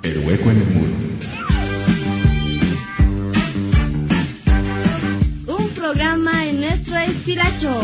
El hueco en el muro. Un programa en nuestro estilacho.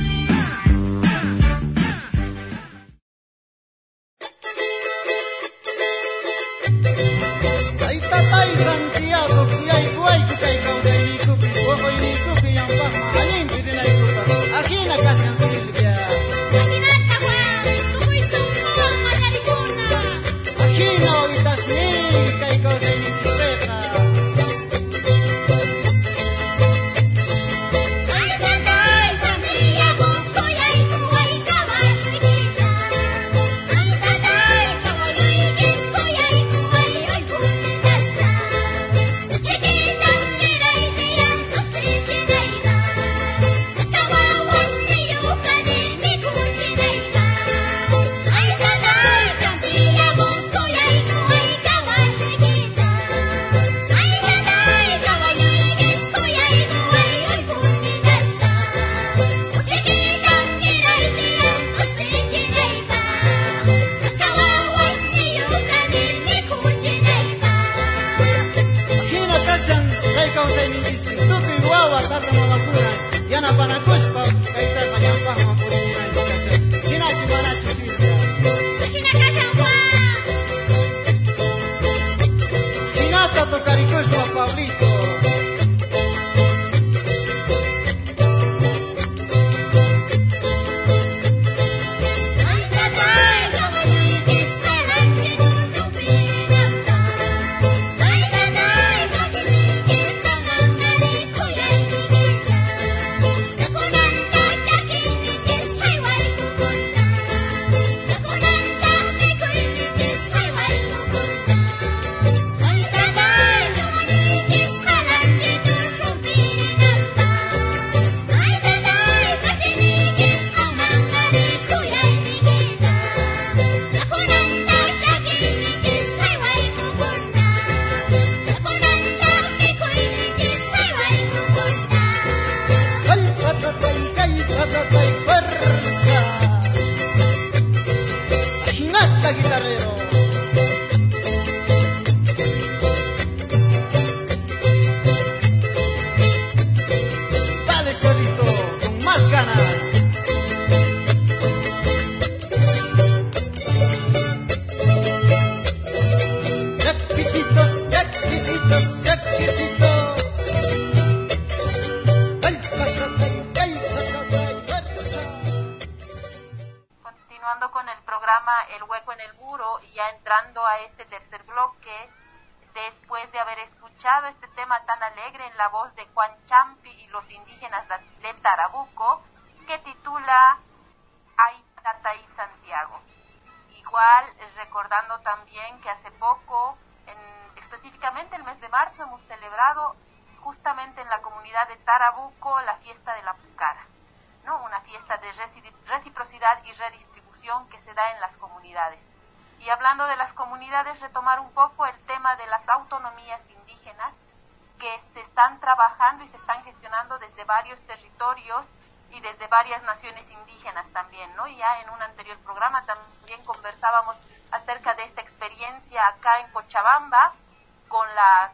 Retomar un poco el tema de las autonomías indígenas que se están trabajando y se están gestionando desde varios territorios y desde varias naciones indígenas también, ¿no? Ya en un anterior programa también conversábamos acerca de esta experiencia acá en Cochabamba con la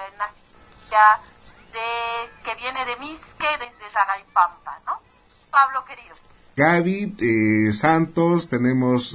nación que viene de Misque desde Ragaipampa, ¿no? Pablo, querido. Gaby, Santos, tenemos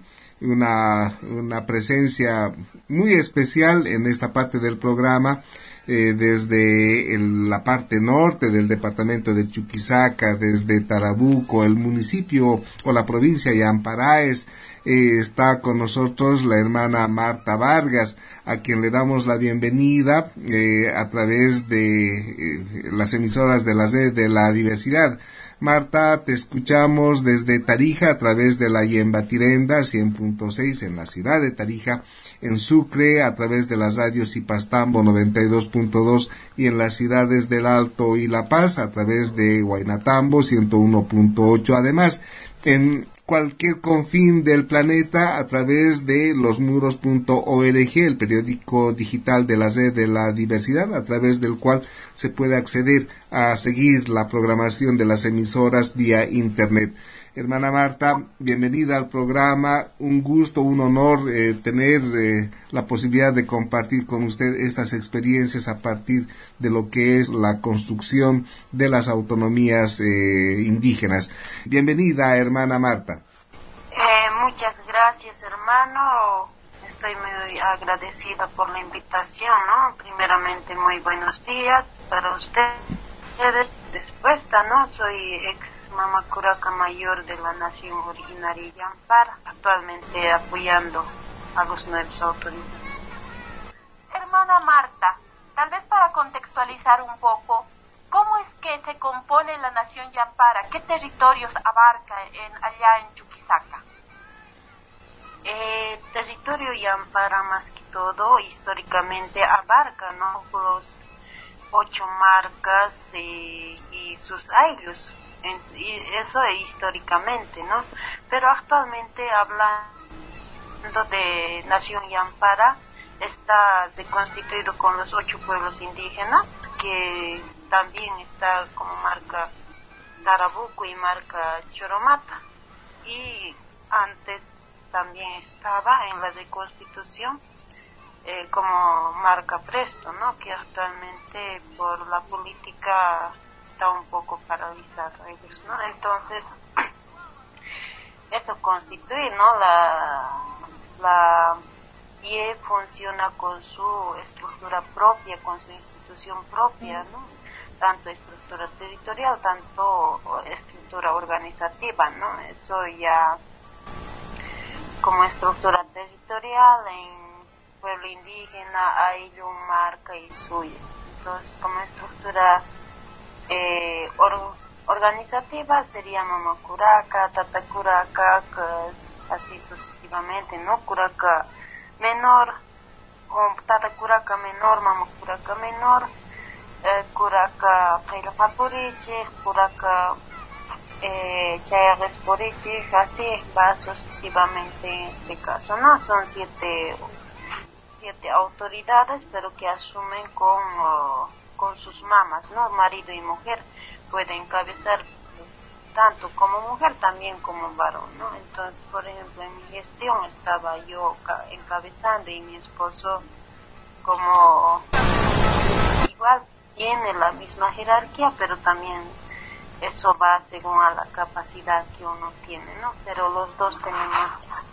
una presencia muy especial en esta parte del programa, desde la parte norte del departamento de Chuquisaca, desde Tarabuco, el municipio o la provincia de Amparaes. Está con nosotros la hermana Marta Vargas, a quien le damos la bienvenida a través de las emisoras de la red de la diversidad. Marta, te escuchamos desde Tarija a través de la Yembatirenda 100.6 en la ciudad de Tarija, en Sucre a través de las radios Ipastambo 92.2 y en las ciudades del Alto y La Paz a través de Huaynatambo 101.8. Además, en cualquier confín del planeta a través de losmuros.org, el periódico digital de la red de la diversidad, a través del cual se puede acceder a seguir la programación de las emisoras vía internet. Hermana Marta, bienvenida al programa. Un gusto, un honor tener la posibilidad de compartir con usted estas experiencias a partir de lo que es la construcción de las autonomías indígenas. Bienvenida, hermana Marta. Muchas gracias, hermano. Estoy muy agradecida por la invitación, ¿no? Primeramente, muy buenos días para ustedes. Respuesta, ¿no? Soy ex mamacuraca mayor de la nación originaria Yampara, actualmente apoyando a los nuevos autoridades. Hermana Marta, tal vez para contextualizar un poco, ¿cómo es que se compone la nación Yampara? ¿Qué territorios abarca allá en Chuquisaca? Territorio Yampara, más que todo, históricamente abarca, ¿no?, los 8 marcas y sus aylus, y eso es históricamente, ¿no? Pero actualmente, hablando de nación Yampara, está constituido con los 8 pueblos indígenas, que también está como marca Tarabuco y marca Choromata, y antes también estaba en la reconstitución como marca Presto, ¿no?, que actualmente por la política está un poco paralizado ellos, ¿no? Entonces, eso constituye, ¿no?, la IE funciona con su estructura propia, con su institución propia, ¿no?, tanto estructura territorial, tanto estructura organizativa, ¿no? Eso ya como estructura territorial en pueblo indígena, ayllu, marca y suya. Entonces, como estructura organizativa sería mamacuraca, tatacuraca, así sucesivamente, ¿no? Curaca menor, o tatacuraca menor, mamacuraca menor, curaca pailapapuriche, curaca Chayagesporiche, así va sucesivamente en este caso, ¿no? Son siete autoridades, pero que asumen con sus mamas, ¿no? Marido y mujer puede encabezar tanto como mujer, también como varón, ¿no? Entonces, por ejemplo, en mi gestión estaba yo encabezando y mi esposo como igual tiene la misma jerarquía, pero también eso va según a la capacidad que uno tiene, ¿no? Pero los dos tenemos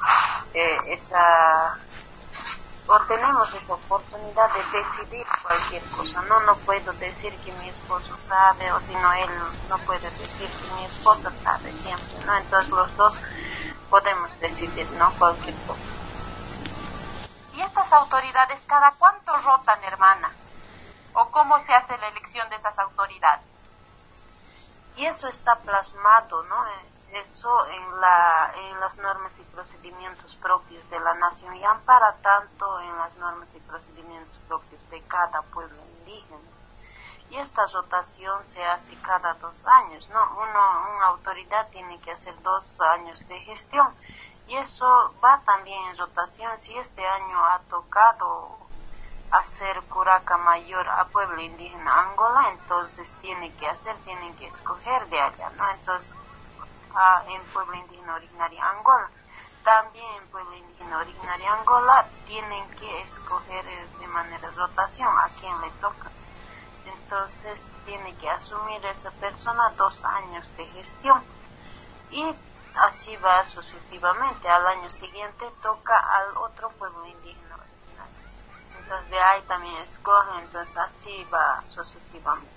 tenemos esa oportunidad de decidir cualquier cosa, ¿no? No puedo decir que mi esposo sabe, o si no, él no puede decir que mi esposa sabe siempre, ¿no? Entonces los dos podemos decidir, ¿no?, cualquier cosa. ¿Y estas autoridades cada cuánto rotan, hermana? ¿O cómo se hace la elección de esas autoridades? Y eso está plasmado, ¿no? Eso en las normas y procedimientos propios de la nación Yampara, tanto en las normas y procedimientos propios de cada pueblo indígena. Y esta rotación se hace cada 2 años, ¿no? Una autoridad tiene que hacer 2 años de gestión, y eso va también en rotación. Si este año ha tocado hacer curaca mayor a pueblo indígena Angola, entonces tienen que escoger de allá, ¿no? Entonces, en pueblo indígena originario Angola, también en pueblo indígena originario Angola tienen que escoger de manera rotación a quien le toca. Entonces tiene que asumir esa persona 2 años de gestión, y así va sucesivamente. Al año siguiente toca al otro pueblo indígena originario. Entonces de ahí también escogen, entonces así va sucesivamente.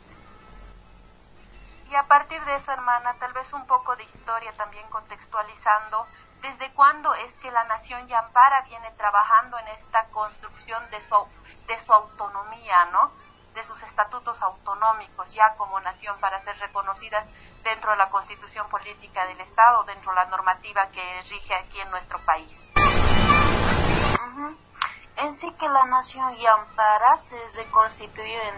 Y a partir de eso, hermana, tal vez un poco de historia también contextualizando, ¿desde cuándo es que la nación Yampara viene trabajando en esta construcción de su autonomía, ¿no?, de sus estatutos autonómicos ya como nación, para ser reconocidas dentro de la constitución política del Estado, dentro de la normativa que rige aquí en nuestro país? En sí que la nación Yampara se reconstituyó en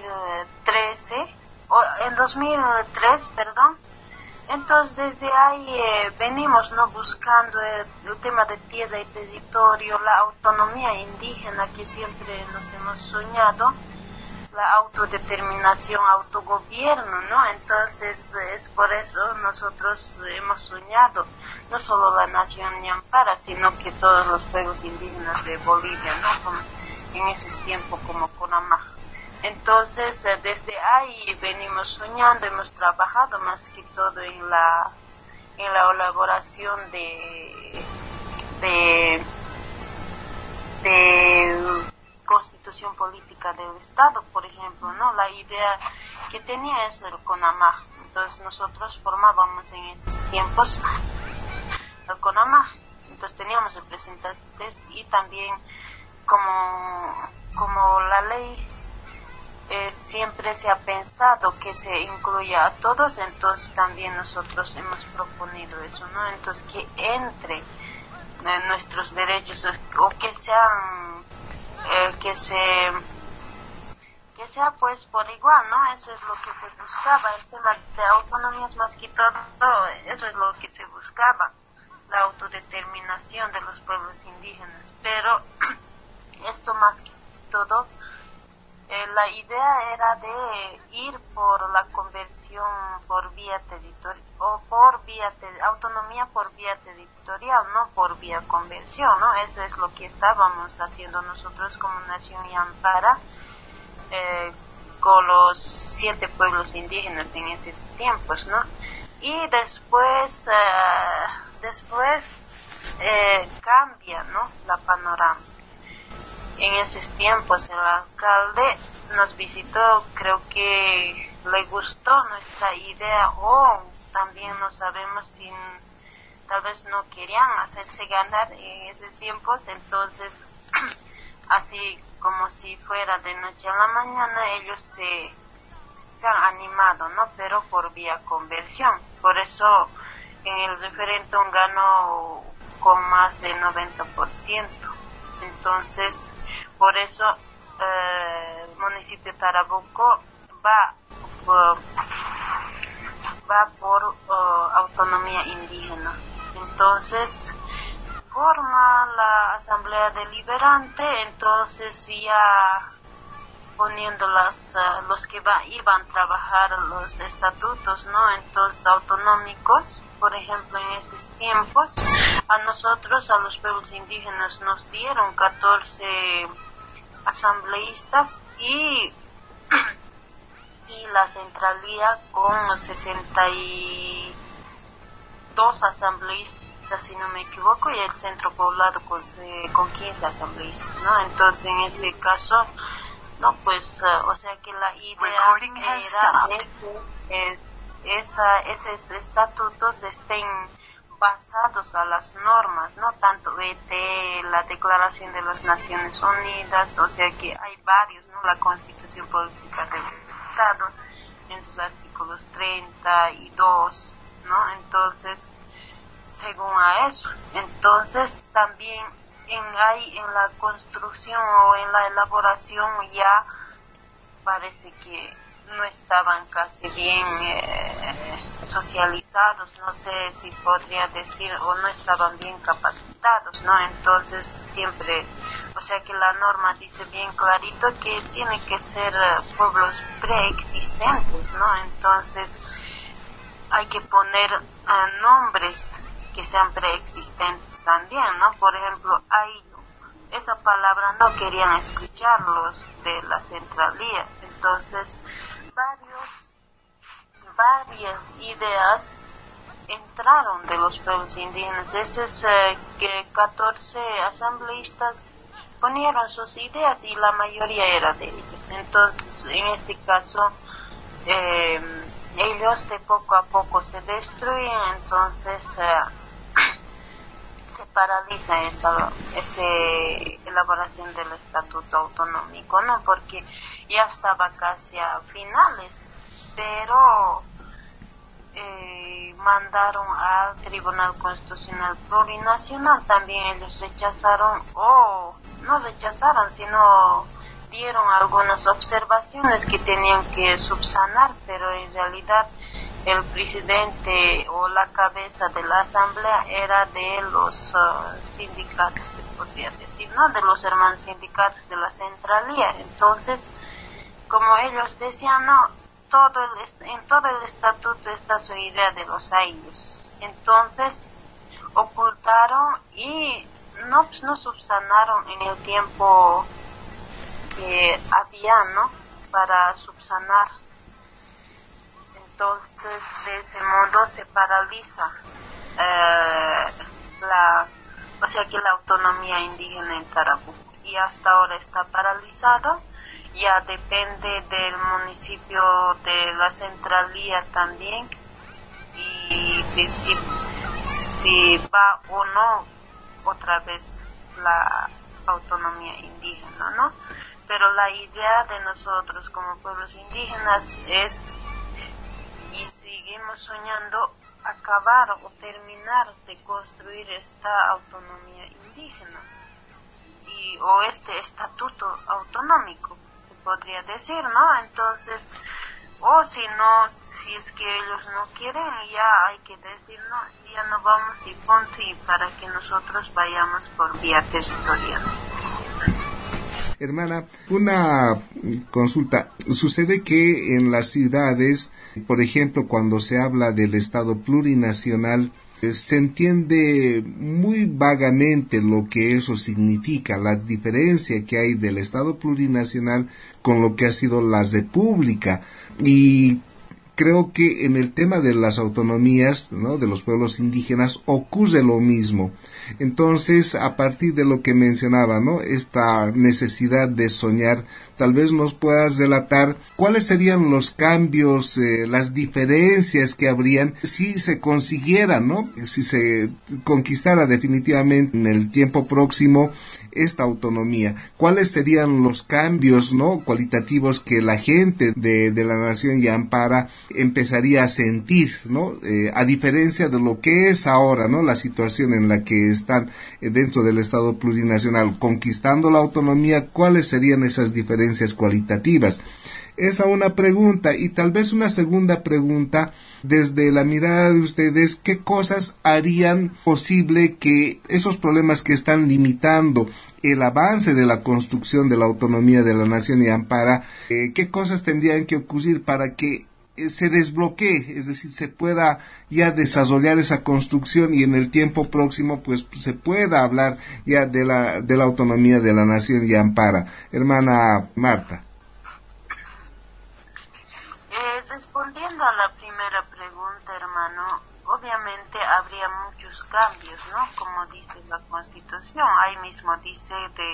2003, perdón. Entonces desde ahí venimos, ¿no?, buscando el tema de tierra y territorio, la autonomía indígena que siempre nos hemos soñado. la autodeterminación, autogobierno, ¿no? Entonces es por eso nosotros hemos soñado no solo la nación Ñampara, sino que todos los pueblos indígenas de Bolivia, ¿no? En ese tiempo como Conamaj. Entonces desde ahí venimos soñando, hemos trabajado más que todo en la elaboración de constitución política del Estado, por ejemplo, ¿no? La idea que tenía es el CONAMAJ. Entonces nosotros formábamos en esos tiempos el CONAMAJ. Entonces teníamos representantes y también como la ley siempre se ha pensado que se incluya a todos, entonces también nosotros hemos proponido eso, ¿no? Entonces que entre nuestros derechos o que sean que sea pues por igual, ¿no? Eso es lo que se buscaba, el tema de autonomías más que todo, eso es lo que se buscaba, la autodeterminación de los pueblos indígenas, pero esto más que todo, la idea era de ir por la conversión por vía territorial o por vía autonomía por vía territorial, no por vía conversión, ¿no? Eso es lo que estábamos haciendo nosotros como Nación Ñampara con los 7 pueblos indígenas en esos tiempos, ¿no? Y después cambia, ¿no? La panorama. En esos tiempos el alcalde nos visitó, creo que le gustó nuestra idea o también no sabemos si tal vez no querían hacerse ganar en esos tiempos, entonces así como si fuera de noche a la mañana ellos se han animado, ¿no? Pero por vía conversión. Por eso en el referéndum ganó con más de 90%. Entonces, por eso el municipio Tarabuco va por autonomía indígena. Entonces, forma la asamblea deliberante, entonces ya poniendo los que iban a trabajar los estatutos, ¿no? Entonces autonómicos, por ejemplo, en esos tiempos, a nosotros, a los pueblos indígenas, nos dieron 14 asambleístas y la centralía con 62 asambleístas, si no me equivoco, y el centro poblado con 15 asambleístas, ¿no? Entonces, en ese caso, no, pues, o sea que la idea era que esos estatutos estén basados a las normas, no tanto de la Declaración de las Naciones Unidas, o sea que hay varios, ¿no? La Constitución Política del Estado en sus artículos 32, ¿no? Entonces, según a eso, entonces también en la construcción o en la elaboración ya parece que no estaban casi bien socializados, no sé si podría decir, o no estaban bien capacitados, ¿no? Entonces siempre, o sea que la norma dice bien clarito que tiene que ser pueblos preexistentes, ¿no? Entonces hay que poner nombres que sean preexistentes también, ¿no? Por ejemplo, esa palabra no querían escucharlos de la centralía, entonces varias ideas entraron de los pueblos indígenas. Esos que 14 asambleístas ponieron sus ideas y la mayoría era de ellos. Entonces, en ese caso, ellos de poco a poco se destruyen, entonces se paraliza esa elaboración del estatuto autonómico, ¿no? Porque ya estaba casi a finales, pero mandaron al Tribunal Constitucional Plurinacional, también ellos rechazaron, o no rechazaron, sino dieron algunas observaciones que tenían que subsanar, pero en realidad el presidente o la cabeza de la asamblea era de los sindicatos, se podría decir, ¿no? De los hermanos sindicatos de la centralía. Entonces como ellos decían, no, en todo el estatuto está su idea de los ayllos. Entonces ocultaron y no subsanaron en el tiempo que había, ¿no?, para subsanar. Entonces de ese modo se paraliza o sea que la autonomía indígena en Tarabuco, y hasta ahora está paralizado. Ya depende del municipio, de la centralía también, y de si va o no otra vez la autonomía indígena, ¿no? Pero la idea de nosotros como pueblos indígenas es, y seguimos soñando, acabar o terminar de construir esta autonomía indígena o este estatuto autonómico, se podría decir, ¿no? Entonces, o si es que ellos no quieren, ya hay que decir, no, ya no vamos y punto, y para que nosotros vayamos por vía territorial. Hermana, una consulta. Sucede que en las ciudades, por ejemplo, cuando se habla del Estado plurinacional, se entiende muy vagamente lo que eso significa, la diferencia que hay del Estado plurinacional con lo que ha sido la República. Y creo que en el tema de las autonomías, ¿no?, de los pueblos indígenas ocurre lo mismo. Entonces, a partir de lo que mencionaba, ¿no?, esta necesidad de soñar, tal vez nos puedas relatar cuáles serían los cambios, las diferencias que habrían si se consiguiera, ¿no?, si se conquistara definitivamente en el tiempo próximo esta autonomía. ¿Cuáles serían los cambios, ¿no?, cualitativos que la gente de la nación Yampara empezaría a sentir, ¿no?, a diferencia de lo que es ahora, ¿no?, la situación en la que están dentro del Estado plurinacional, conquistando la autonomía? ¿Cuáles serían esas diferencias cualitativas? Esa una pregunta, y tal vez una segunda pregunta, desde la mirada de ustedes, ¿qué cosas harían posible que esos problemas que están limitando el avance de la construcción de la autonomía de la nación Yampara, qué cosas tendrían que ocurrir para que se desbloquee, es decir, se pueda ya desarrollar esa construcción y en el tiempo próximo pues se pueda hablar ya de la autonomía de la nación Yampara? Hermana Marta. Respondiendo a la primera pregunta, hermano, obviamente habría muchos cambios, ¿no? Como dice la Constitución, ahí mismo dice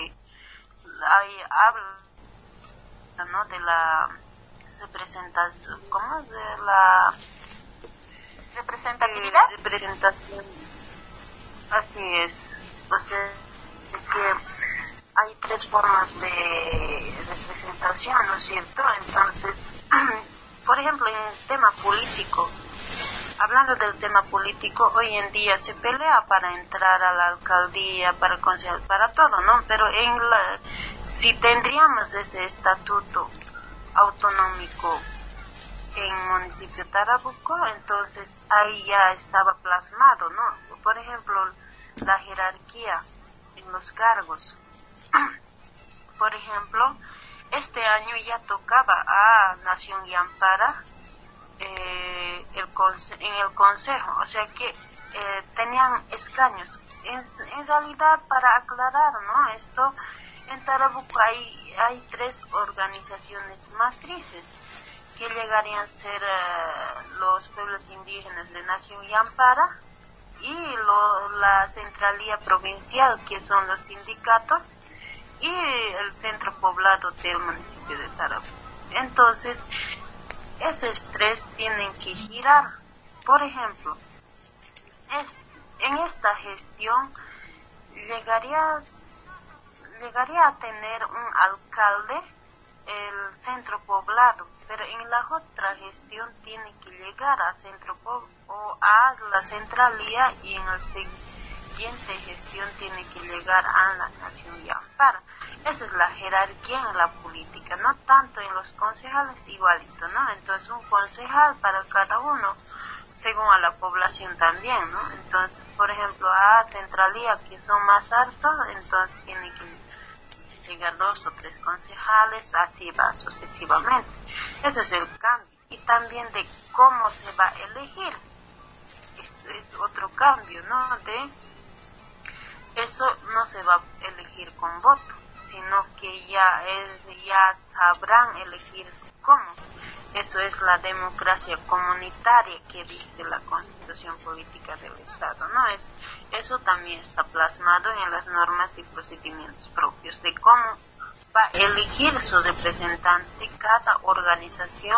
habla, ¿no?, de la representación, ¿cómo? De la representatividad. Representación, así es. O sea, que hay tres formas de representación, ¿no es cierto? Entonces, por ejemplo, en el tema político, hablando del tema político, hoy en día se pelea para entrar a la alcaldía, para el consejo, para todo, ¿no? Pero si tendríamos ese estatuto autonómico en municipio Tarabuco, entonces ahí ya estaba plasmado, ¿no? Por ejemplo, la jerarquía en los cargos. Por ejemplo, este año ya tocaba a Nación Yampara en el consejo, o sea que tenían escaños. En realidad, para aclarar, ¿no?, esto, en Tarabuco hay tres organizaciones matrices que llegarían a ser los pueblos indígenas de Nación Yampara y la centralía provincial, que son los sindicatos, y el centro poblado del municipio de Tarabuco. Entonces, esos tres tienen que girar. Por ejemplo, en esta gestión llegaría a tener un alcalde el centro poblado, pero en la otra gestión tiene que llegar a centro o a la centralía, y en el siguiente gestión tiene que llegar a la nación Yampara. Esa es la jerarquía en la política, no tanto en los concejales, igualito, ¿no? Entonces un concejal para cada uno, según a la población también, ¿no? Entonces, por ejemplo, a centralía, que son más altos, entonces tiene que llegar 2 o 3 concejales, así va sucesivamente. Ese es el cambio. Y también de cómo se va a elegir. Es otro cambio, ¿no? Eso no se va a elegir con voto, sino que ya sabrán elegir cómo. Eso es la democracia comunitaria que dice la Constitución Política del Estado, ¿no? Eso también está plasmado en las normas y procedimientos propios de cómo va a elegir su representante cada organización.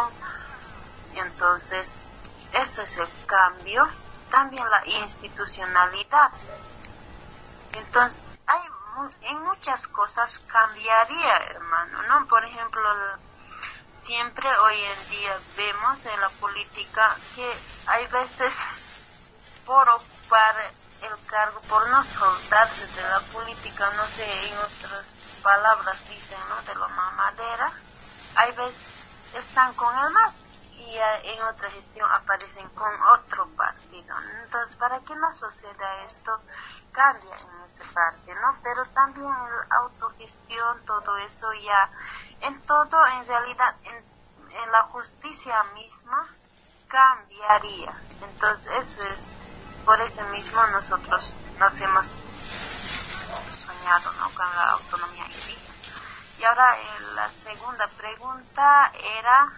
Entonces, ese es el cambio. También la institucionalidad. Entonces, en muchas cosas cambiaría, hermano, ¿no? Por ejemplo, siempre hoy en día vemos en la política que hay veces por ocupar el cargo, por no soltarse de la política, no sé, en otras palabras dicen, ¿no? De la mamadera, hay veces están con el MAS y en otra gestión aparecen con otro partido. Entonces, para que no suceda esto, cambia en esa parte, ¿no? Pero también la autogestión, todo eso ya, en todo, en realidad, en la justicia misma, cambiaría. Entonces, eso es, por eso mismo nosotros nos hemos soñado, ¿no? Con la autonomía indígena. Y ahora, la segunda pregunta era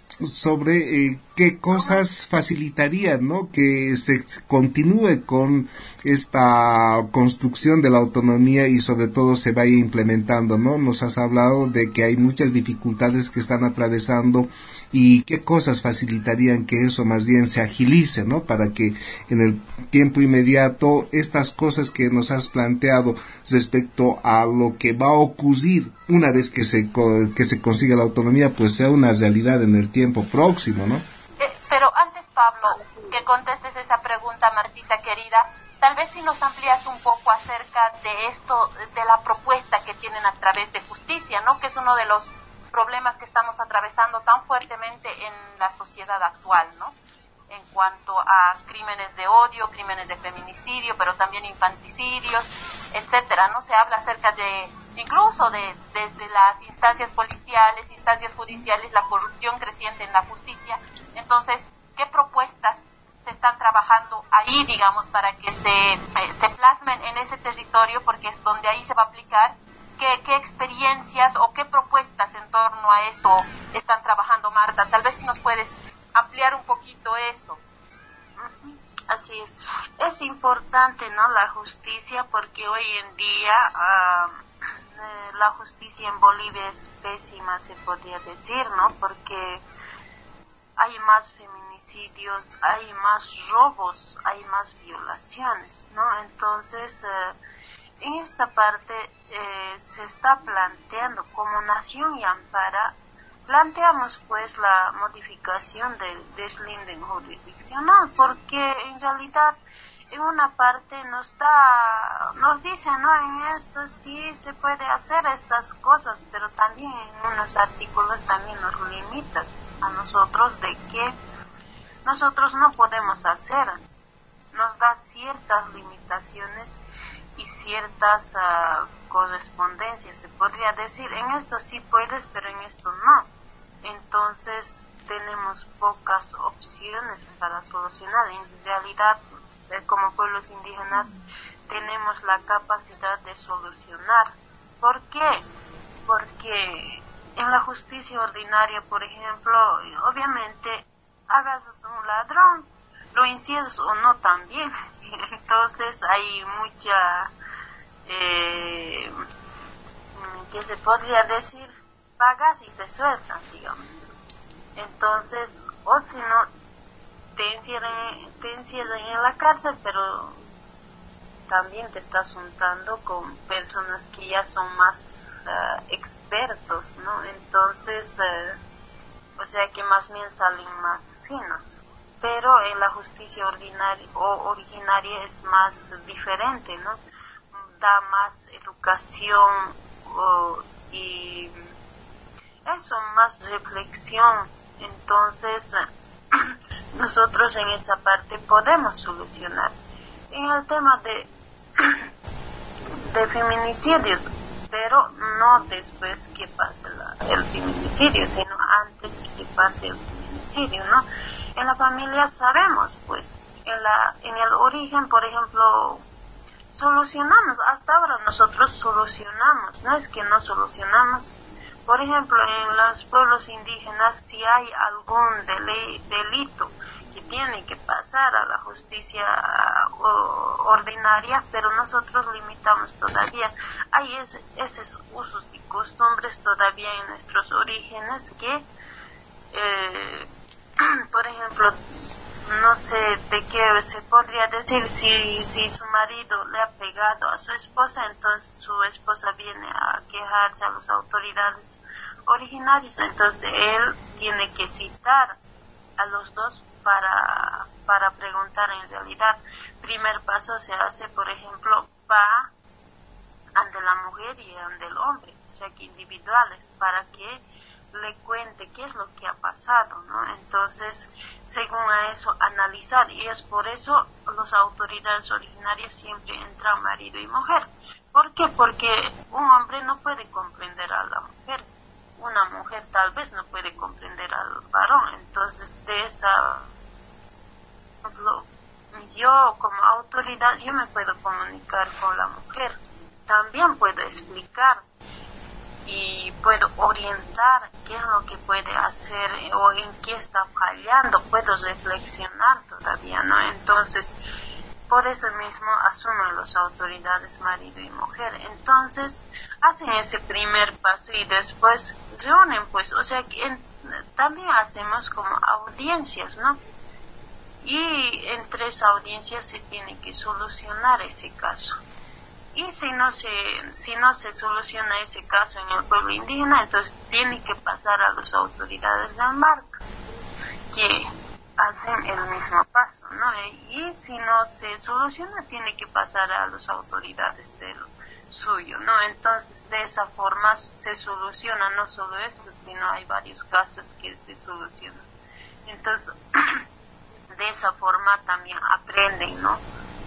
sobre qué cosas facilitarían, ¿no? Que se continúe con esta construcción de la autonomía y sobre todo se vaya implementando, ¿no? Nos has hablado de que hay muchas dificultades que están atravesando y qué cosas facilitarían que eso más bien se agilice, ¿no? Para que en el tiempo inmediato estas cosas que nos has planteado respecto a lo que va a ocurrir una vez que se consiga la autonomía, pues sea una realidad en el tiempo próximo, ¿no? Pero antes, Pablo, que contestes esa pregunta, Martita querida, tal vez si nos amplías un poco acerca de esto, de la propuesta que tienen a través de justicia, ¿no? Que es uno de los problemas que estamos atravesando tan fuertemente en la sociedad actual, ¿no? En cuanto a crímenes de odio, crímenes de feminicidio, pero también infanticidios, etcétera, ¿no? Se habla acerca de, incluso desde las instancias policiales, instancias judiciales, la corrupción creciente en la justicia. Entonces, ¿qué propuestas se están trabajando ahí, digamos, para que se plasmen en ese territorio? Porque es donde ahí se va a aplicar. ¿Qué experiencias o qué propuestas en torno a eso están trabajando, Marta? Tal vez si nos puedes ampliar un poquito eso. Así es. Es importante, ¿no? La justicia, porque hoy en día la justicia en Bolivia es pésima, se podría decir, ¿no? Porque hay más feminicidios, hay más robos, hay más violaciones, ¿no? Entonces, en esta parte se está planteando como Nación y Ampara, planteamos pues la modificación del deslinde jurisdiccional, porque en realidad en una parte nos dicen, ¿no? En esto sí se puede hacer estas cosas, pero también en unos artículos también nos limitan a nosotros de que nosotros no podemos hacer, nos da ciertas limitaciones y ciertas correspondencias, se podría decir, en esto sí puedes, pero en esto no. Entonces tenemos pocas opciones para solucionar. En realidad, como pueblos indígenas, tenemos la capacidad de solucionar. ¿Por qué? Porque en la justicia ordinaria, por ejemplo, obviamente, hagas un ladrón, lo incides o no también. Entonces hay mucha, que se podría decir, pagas y te sueltan, digamos. Entonces, o si no, te encierran en la cárcel, pero también te estás juntando con personas que ya son más expertos, ¿no? Entonces, o sea que más bien salen más finos. Pero en la justicia ordinaria o originaria es más diferente, ¿no? Da más educación y eso, más reflexión. Entonces, nosotros en esa parte podemos solucionar. En el tema de feminicidios, pero no después que pase el feminicidio, sino antes que pase el feminicidio, ¿no? En la familia sabemos, pues, en el origen, por ejemplo, solucionamos, hasta ahora nosotros solucionamos, no es que no solucionamos. Por ejemplo, en los pueblos indígenas, si hay algún delito que tiene que pasar a la justicia ordinaria, pero nosotros limitamos todavía. Hay esos usos y costumbres todavía en nuestros orígenes que, por ejemplo, no sé de qué se podría decir, si su marido le ha pegado a su esposa, entonces su esposa viene a quejarse a las autoridades originarias, entonces él tiene que citar a los dos para preguntar en realidad. Primer paso se hace, por ejemplo, ante la mujer y ante el hombre, o sea que individuales, para que le cuente qué es lo que ha pasado, ¿no? Entonces, según a eso, analizar, y es por eso las autoridades originarias siempre entran marido y mujer. ¿Por qué? Porque un hombre no puede comprender a la mujer, una mujer tal vez no puede comprender al varón, entonces yo como autoridad, yo me puedo comunicar con la mujer, también puedo explicar y puedo orientar qué es lo que puede hacer o en qué está fallando, puedo reflexionar todavía, ¿no? Entonces, por eso mismo asumen las autoridades marido y mujer. Entonces, hacen ese primer paso y después se unen, pues, o sea, que también hacemos como audiencias, ¿no? Y entre esas audiencias se tiene que solucionar ese caso. Y si no se soluciona ese caso en el pueblo indígena, entonces tiene que pasar a las autoridades del MARC, que hacen el mismo paso, ¿no? Y si no se soluciona, tiene que pasar a las autoridades del suyo, ¿no? Entonces, de esa forma se soluciona no solo esto, sino hay varios casos que se solucionan. Entonces, de esa forma también aprenden, ¿no?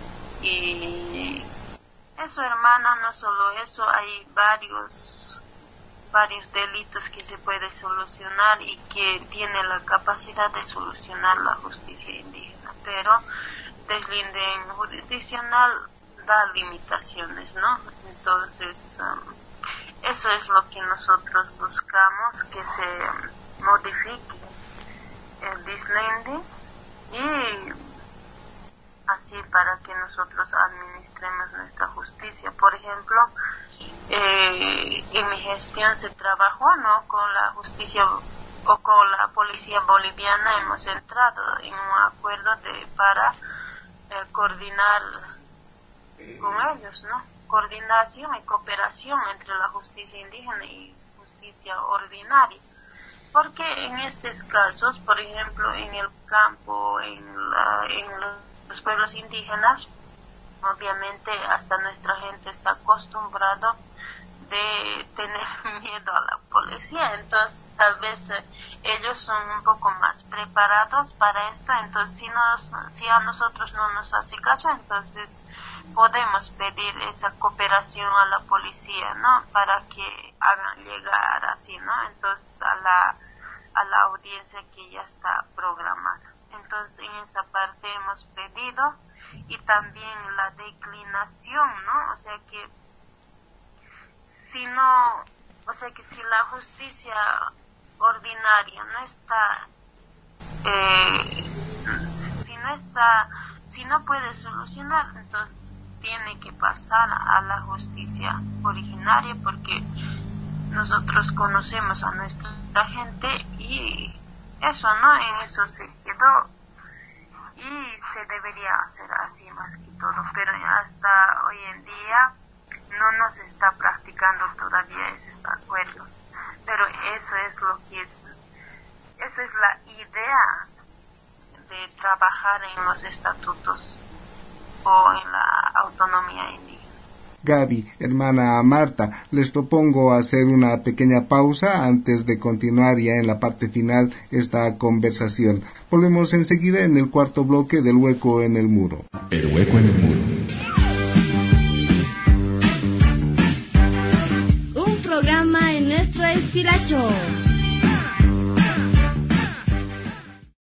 Y eso, hermana, no solo eso, hay varios delitos que se puede solucionar y que tiene la capacidad de solucionar la justicia indígena, pero deslinden jurisdiccional da limitaciones, ¿no? Entonces, eso es lo que nosotros buscamos, que se modifique el dislinde y así para que nosotros administremos nuestra justicia. Por ejemplo, en mi gestión se trabajó, ¿no?, con la justicia o con la policía boliviana. Hemos entrado en un acuerdo para coordinar con ellos, ¿no? Coordinación y cooperación entre la justicia indígena y justicia ordinaria. Porque en estos casos, por ejemplo, en el campo, en los pueblos indígenas, obviamente hasta nuestra gente está acostumbrado de tener miedo a la policía, entonces tal vez ellos son un poco más preparados para esto. Entonces si a nosotros no nos hace caso, entonces podemos pedir esa cooperación a la policía, ¿no?, para que hagan llegar así, ¿no?, entonces a la audiencia que ya está programada. Entonces en esa parte hemos pedido, y también la declinación, ¿no? O sea que si la justicia ordinaria no está, si no puede solucionar, entonces tiene que pasar a la justicia originaria, porque nosotros conocemos a nuestra gente y eso, ¿no? En eso se quedó y se debería hacer así más que todo, pero hasta hoy en día no nos está practicando todavía esos acuerdos, pero eso es la idea de trabajar en los estatutos o en la autonomía indígena. Gaby, hermana Marta, les propongo hacer una pequeña pausa antes de continuar ya en la parte final esta conversación. Volvemos enseguida en el cuarto bloque del Hueco en el Muro. El Hueco en el Muro. Un programa Estilacho.